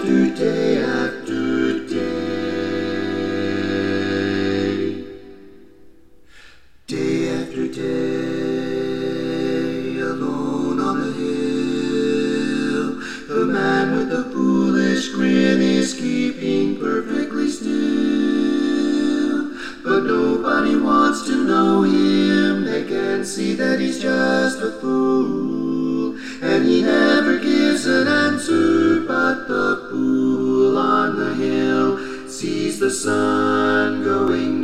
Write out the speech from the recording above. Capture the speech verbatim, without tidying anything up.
after day after day. Day after day, alone on the hill, the man with the foolish grin is keeping perfectly still. But nobody wants to know him, they can see that he's just a fool, and he never gives an answer. But the fool on the hill sees the sun going